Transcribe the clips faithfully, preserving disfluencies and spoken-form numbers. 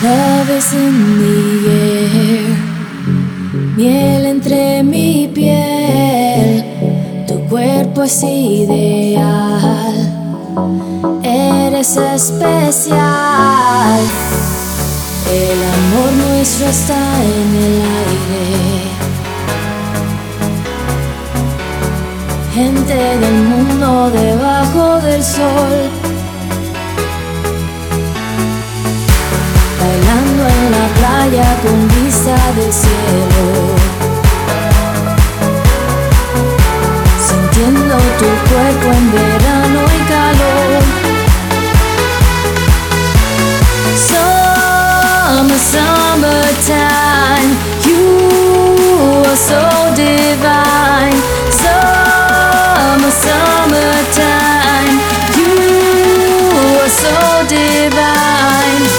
Love is in the air, miel entre mi piel, tu cuerpo es ideal, eres especial, el amor nuestro está en el aire, gente del mundo debajo del sol, bailando en la playa con vista del cielo, sintiendo tu cuerpo en verano y calor. Summer, summertime, you are so divine. Summer, summertime, you are so divine.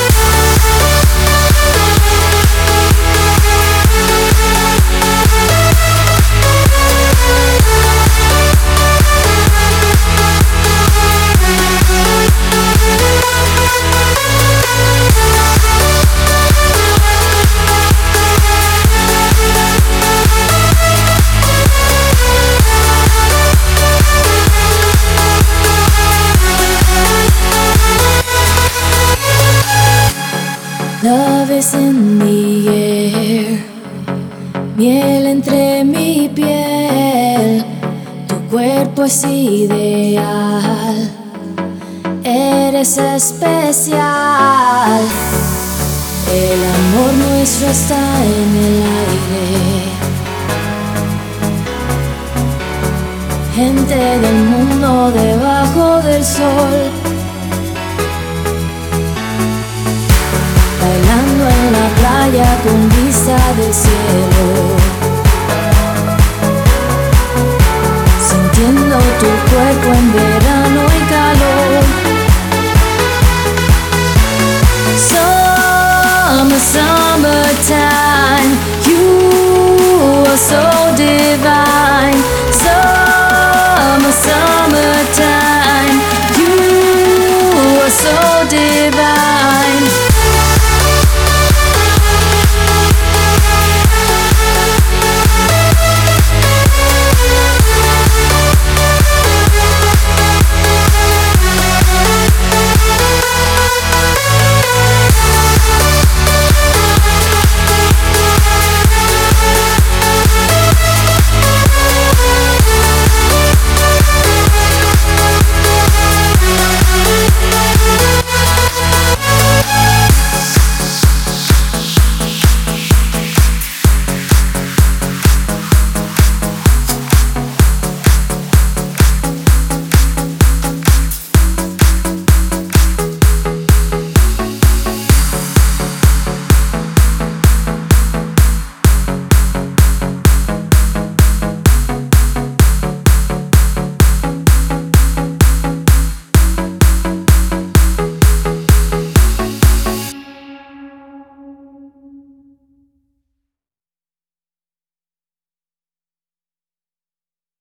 Love is in the air, miel entre mi piel, tu cuerpo es ideal, eres especial, el amor nuestro está en el aire, gente del mundo debajo del sol, bailando en la playa con vista del cielo, sintiendo tu cuerpo en verano y calor. Summer, summertime.